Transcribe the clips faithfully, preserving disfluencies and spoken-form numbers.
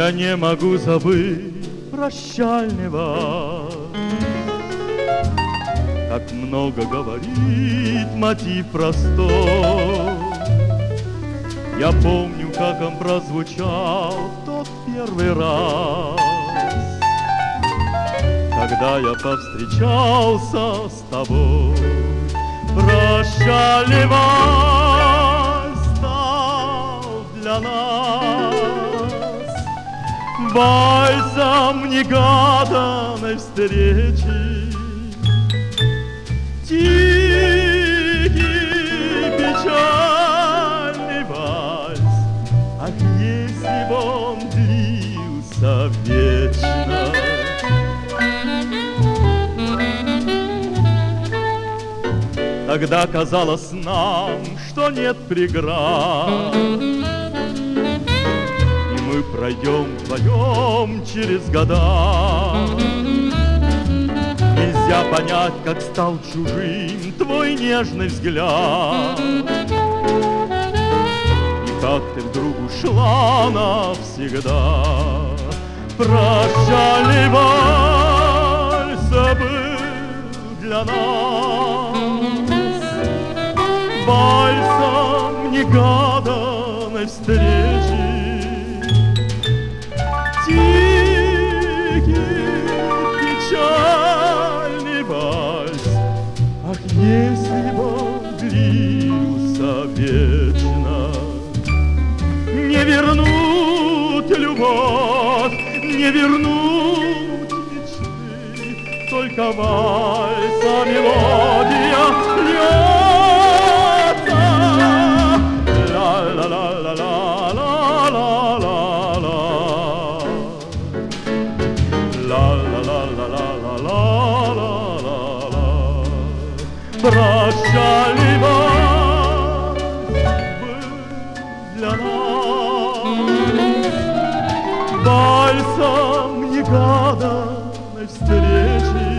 Я не могу забыть прощального. Как много говорит мотив простой. Я помню, как он прозвучал тот первый раз, когда я повстречался с тобой. Прощальный вальс стал для нас вальсом негаданной встречи. Тихий, печальный вальс, ах, если бы он длился вечно. Тогда казалось нам, что нет преград, и мы пройдем вдвоем через года. Нельзя понять, как стал чужим твой нежный взгляд, и как ты вдруг ушла навсегда. Прощальный вальс был для нас вальсом негаданной встречи. Тихий, печальный вальс, ах, если бы он длился вечно. Не вернуть любовь, не вернуть мечты, только вальса мелодия льется. Ла-ла-ла-ла-ла-ла-ла-ла, ла-ла-ла-ла-ла-ла-ла-ла. Прощальный вальс был для нас вальсом негаданной встречи.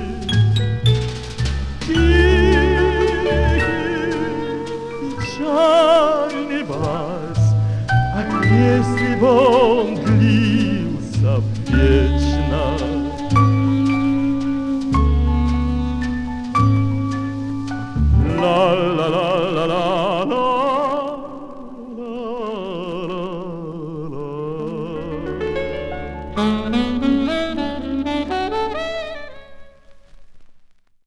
Печальный вальс, ах, если бы он длился вечно. Ла-ла-ла-ла-ла-ла-ла-ла.